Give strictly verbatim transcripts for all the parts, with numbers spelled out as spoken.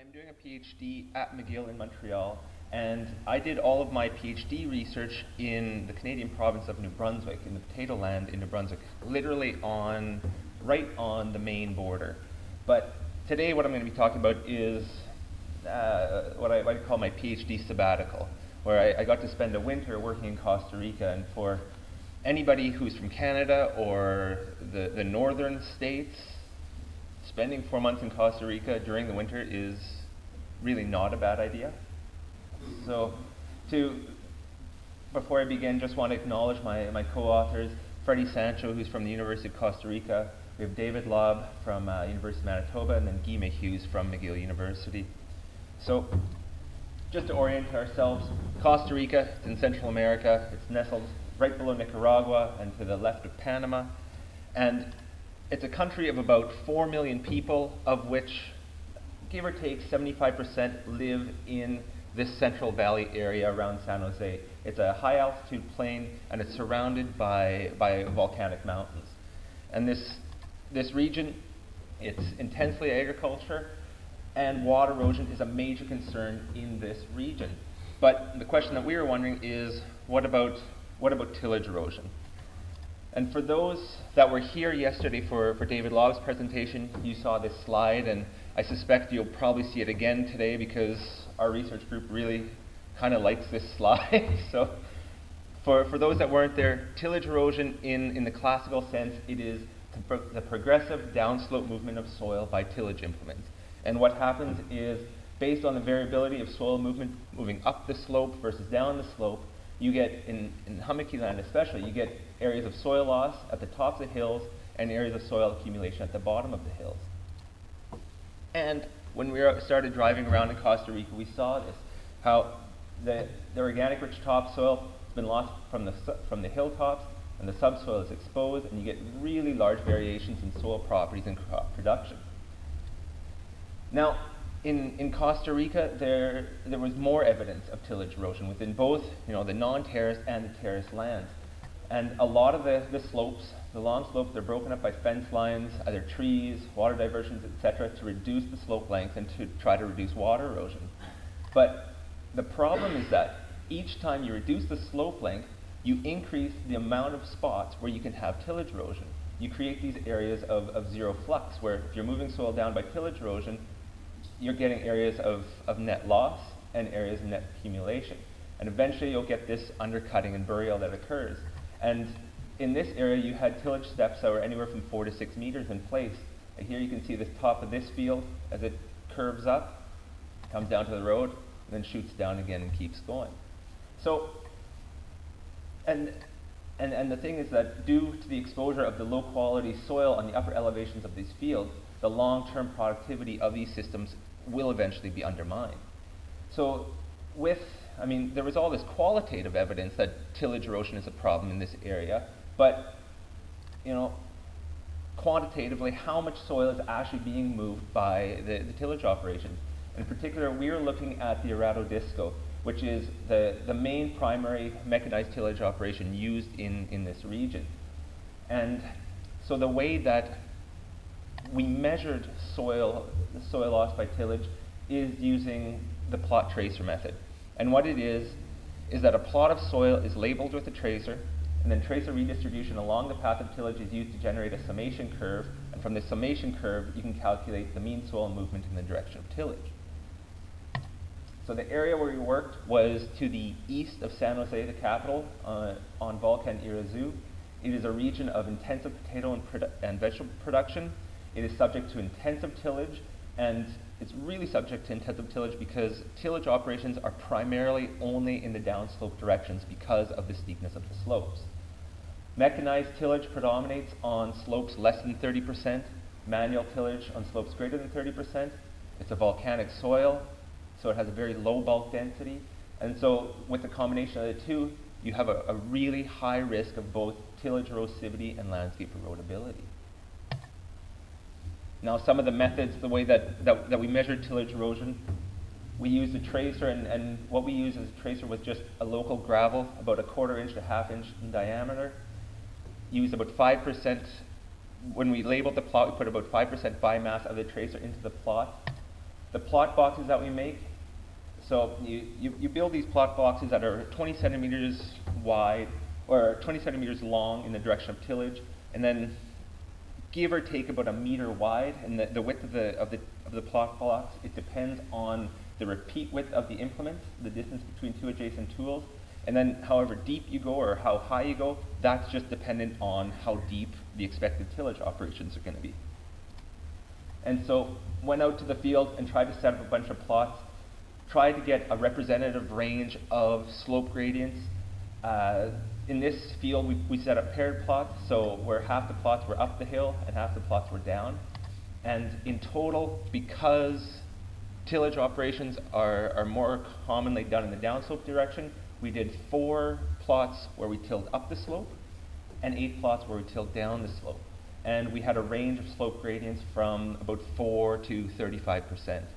I'm doing a PhD at McGill in Montreal, and I did all of my PhD research in the Canadian province of New Brunswick, in the potato land in New Brunswick, literally on, right on the Maine border. But today what I'm going to be talking about is uh, what I might call my PhD sabbatical, where I, I got to spend a winter working in Costa Rica. And for anybody who's from Canada or the, the northern states, spending four months in Costa Rica during the winter is really not a bad idea. So, to before I begin, just want to acknowledge my, my co-authors, Freddie Sancho, who's from the University of Costa Rica. We have David Lobb from uh, University of Manitoba, and then Guy Mayhews from McGill University. So, just to orient ourselves, Costa Rica, it's in Central America. It's nestled right below Nicaragua and to the left of Panama. And it's a country of about four million people, of which, give or take, seventy-five percent live in this Central Valley area around San Jose. It's a high-altitude plain, and it's surrounded by, by volcanic mountains. And this, this region, it's intensely agriculture, and water erosion is a major concern in this region. But the question that we were wondering is, what about, what about tillage erosion? And for those that were here yesterday for, for David Lobb's presentation, you saw this slide, and I suspect you'll probably see it again today because our research group really kind of likes this slide. So for, for those that weren't there, tillage erosion in, in the classical sense, it is the, pro- the progressive downslope movement of soil by tillage implements. And what happens is, based on the variability of soil movement moving up the slope versus down the slope, you get, in, in hummocky land especially, you get areas of soil loss at the tops of hills and areas of soil accumulation at the bottom of the hills. And when we started driving around in Costa Rica, we saw this, how the, the organic rich topsoil has been lost from the, from the hilltops, and the subsoil is exposed, and you get really large variations in soil properties and crop production. Now, In, in Costa Rica, there there was more evidence of tillage erosion within both, you know, the non-terraced and the terraced lands. And a lot of the, the slopes, the long slopes, they're broken up by fence lines, either trees, water diversions, et cetera, to reduce the slope length and to try to reduce water erosion. But the problem is that each time you reduce the slope length, you increase the amount of spots where you can have tillage erosion. You create these areas of, of zero flux, where if you're moving soil down by tillage erosion, you're getting areas of, of net loss and areas of net accumulation. And eventually you'll get this undercutting and burial that occurs. And in this area you had tillage steps that were anywhere from four to six meters in place. And here you can see the top of this field as it curves up, comes down to the road, and then shoots down again and keeps going. So, and, and, and the thing is that due to the exposure of the low quality soil on the upper elevations of these fields, the long-term productivity of these systems will eventually be undermined. So with, I mean, there was all this qualitative evidence that tillage erosion is a problem in this area, but, you know, quantitatively, how much soil is actually being moved by the, the tillage operations? In particular, we are looking at the Arado Disco, which is the, the main primary mechanized tillage operation used in, in this region. And so the way that we measured soil, soil loss by tillage is using the plot tracer method. And what it is, is that a plot of soil is labeled with a tracer, and then tracer redistribution along the path of tillage is used to generate a summation curve, and from the summation curve you can calculate the mean soil movement in the direction of tillage. So the area where we worked was to the east of San Jose, the capital, uh, on Volcan Irazu. It is a region of intensive potato and, produ- and vegetable production. It is subject to intensive tillage, and it's really subject to intensive tillage because tillage operations are primarily only in the downslope directions because of the steepness of the slopes. Mechanized tillage predominates on slopes less than thirty percent, manual tillage on slopes greater than thirty percent. It's a volcanic soil, so it has a very low bulk density, and so with the combination of the two, you have a, a really high risk of both tillage erosivity and landscape erodibility. Now, some of the methods, the way that, that, that we measured tillage erosion, we used a tracer, and, and what we used as a tracer was just a local gravel, about a quarter inch to half inch in diameter. Used about five percent, when we labeled the plot, we put about five percent biomass of the tracer into the plot. the plot boxes that we make, so you, you, you build these plot boxes that are twenty centimeters wide, or twenty centimeters long in the direction of tillage, and then give or take about a meter wide, and the, the width of the, of, the, of the plot box, it depends on the repeat width of the implement, the distance between two adjacent tools, and then however deep you go or how high you go, that's just dependent on how deep the expected tillage operations are going to be. And so went out to the field and tried to set up a bunch of plots, tried to get a representative range of slope gradients. Uh, in this field, we, we set up paired plots, so where half the plots were up the hill and half the plots were down. And in total, because tillage operations are, are more commonly done in the downslope direction, we did four plots where we tilled up the slope and eight plots where we tilled down the slope. And we had a range of slope gradients from about four to thirty-five percent.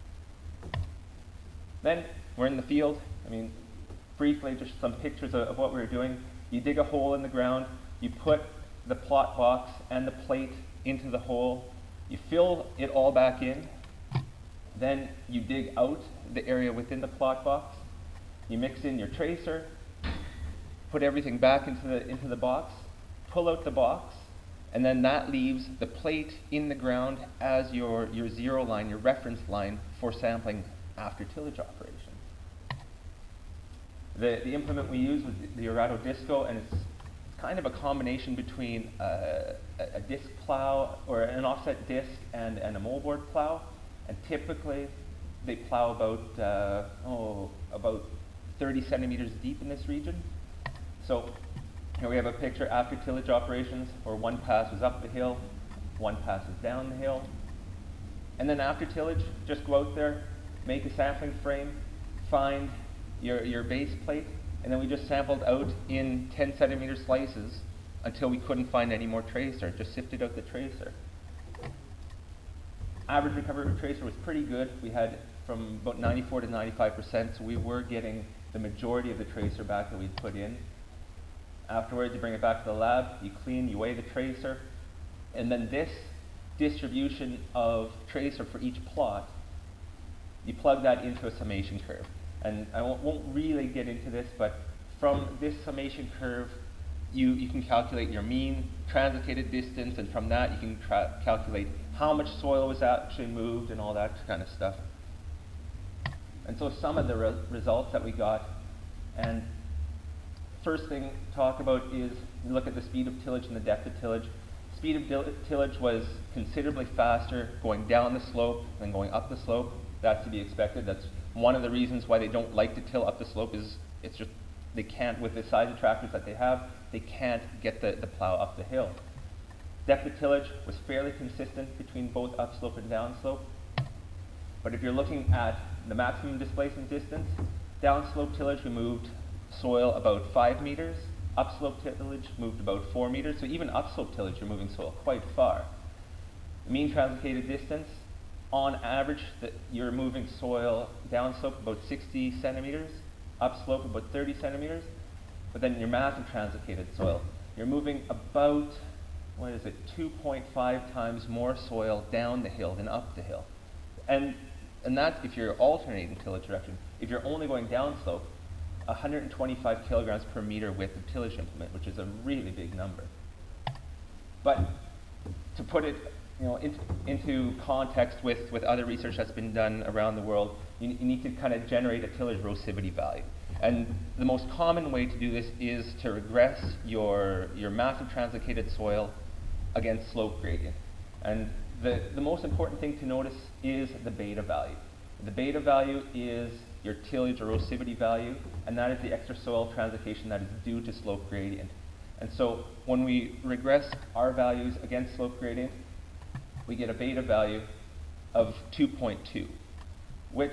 Then we're in the field. I mean, briefly, just some pictures of, of what we were doing. You dig a hole in the ground, you put the plot box and the plate into the hole, you fill it all back in, then you dig out the area within the plot box, you mix in your tracer, put everything back into the, into the box, pull out the box, and then that leaves the plate in the ground as your, your zero line, your reference line for sampling after tillage operations. The, the implement we use was the Erato Disco, and it's kind of a combination between uh, a, a disc plow, or an offset disc, and, and a moldboard plow. And typically, they plow about, uh, oh, about thirty centimeters deep in this region. So here we have a picture after tillage operations, where one pass was up the hill, one pass is down the hill. And then after tillage, just go out there, make a sampling frame, find your, your base plate, and then we just sampled out in ten centimeter slices until we couldn't find any more tracer, just sifted out the tracer. Average recovery tracer was pretty good. We had from about ninety-four to ninety-five percent, so we were getting the majority of the tracer back that we'd put in. Afterwards, you bring it back to the lab, you clean, you weigh the tracer, and then this distribution of tracer for each plot, you plug that into a summation curve. And I won't, won't really get into this, but from this summation curve, you, you can calculate your mean translocated distance, and from that you can tra calculate how much soil was actually moved and all that kind of stuff. And so some of the re results that we got, and first thing to talk about is look at the speed of tillage and the depth of tillage. Speed of tillage was considerably faster going down the slope than going up the slope. That's to be expected. That's one of the reasons why they don't like to till up the slope, is it's just they can't, with the size of tractors that they have, they can't get the, the plow up the hill. Depth of tillage was fairly consistent between both upslope and downslope. But if you're looking at the maximum displacement distance, downslope tillage we moved soil about five meters, upslope tillage moved about four meters, so even upslope tillage you're moving soil quite far. Mean translocated distance, on average, that you're moving soil downslope about sixty centimeters, upslope about thirty centimeters, but then your massive translocated soil, you're moving about, what is it, two point five times more soil down the hill than up the hill. And, and that's if you're alternating tillage direction. If you're only going downslope, one hundred twenty-five kilograms per meter width of tillage implement, which is a really big number. But to put it you know, in, into context with, with other research that's been done around the world, you, you need to kind of generate a tillage erosivity value. And the most common way to do this is to regress your, your massive translocated soil against slope gradient. And the, the most important thing to notice is the beta value. The beta value is your tillage erosivity value, and that is the extra soil translocation that is due to slope gradient. And so when we regress our values against slope gradient, we get a beta value of two point two, which,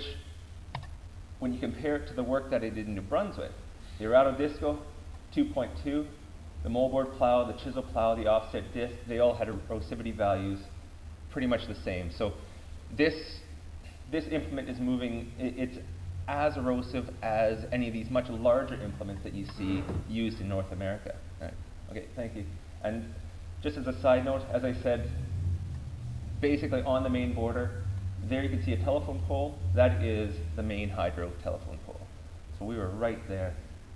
when you compare it to the work that I did in New Brunswick, the Erato Disco, two point two, the moldboard plow, the chisel plow, the offset disc, they all had erosivity values pretty much the same. So this, this implement is moving, it, it's as erosive as any of these much larger implements that you see used in North America. All right. Okay, thank you. And just as a side note, as I said, basically on the main border, there you can see a telephone pole. That is the main hydro telephone pole. So we were right there.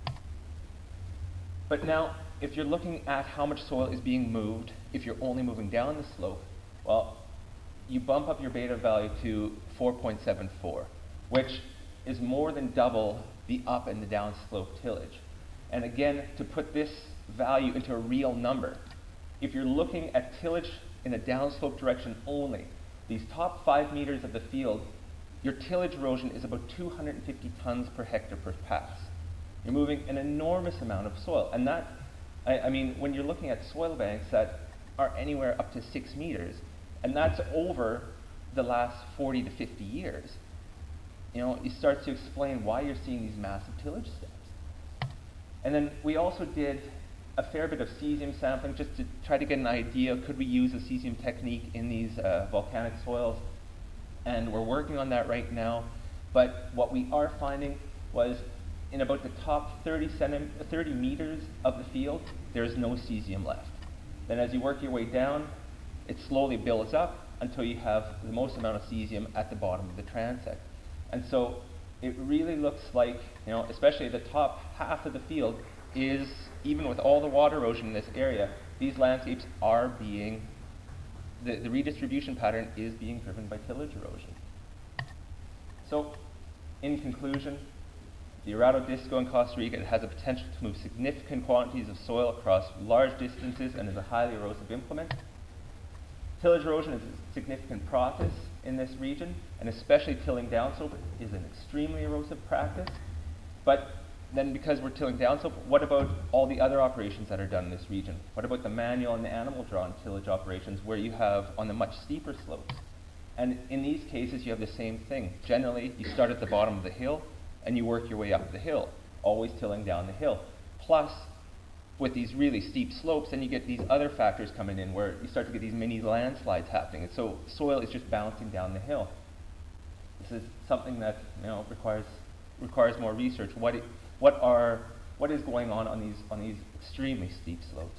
But now, if you're looking at how much soil is being moved, if you're only moving down the slope, well, you bump up your beta value to four point seven four, which is more than double the up and the down slope tillage. And again, to put this value into a real number, if you're looking at tillage in a downslope direction only, these top five meters of the field, your tillage erosion is about two hundred fifty tons per hectare per pass. You're moving an enormous amount of soil. And that, I, I mean, when you're looking at soil banks that are anywhere up to six meters, and that's over the last forty to fifty years, you know, it starts to explain why you're seeing these massive tillage steps. And then we also did a fair bit of cesium sampling just to try to get an idea, could we use a cesium technique in these uh, volcanic soils? And we're working on that right now. But what we are finding was in about the top thirty, thirty meters of the field, there's no cesium left. Then as you work your way down, it slowly builds up until you have the most amount of cesium at the bottom of the transect. And so it really looks like, you know, especially the top half of the field is, even with all the water erosion in this area, these landscapes are being, the, the redistribution pattern is being driven by tillage erosion. So, in conclusion, the Dorado Disco in Costa Rica, it has the potential to move significant quantities of soil across large distances and is a highly erosive implement. Tillage erosion is a significant process in this region, and especially tilling downslope is an extremely erosive practice. But then because we're tilling downslope, what about all the other operations that are done in this region? What about the manual and the animal-drawn tillage operations where you have on the much steeper slopes? And in these cases, you have the same thing. Generally, you start at the bottom of the hill, and you work your way up the hill, always tilling down the hill. Plus, with these really steep slopes, then you get these other factors coming in where you start to get these mini landslides happening. And so soil is just bouncing down the hill. This is something that, you know, requires requires more research. What it, what are what is going on on these on these extremely steep slopes?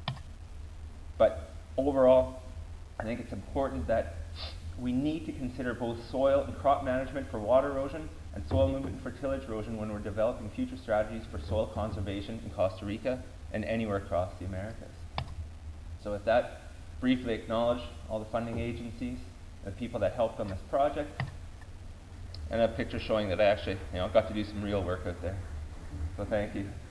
But overall, I think it's important that we need to consider both soil and crop management for water erosion and soil movement for tillage erosion when we're developing future strategies for soil conservation in Costa Rica and anywhere across the Americas. So with that, briefly acknowledge all the funding agencies, the people that helped on this project, and a picture showing that I actually, you know, got to do some real work out there. So thank you.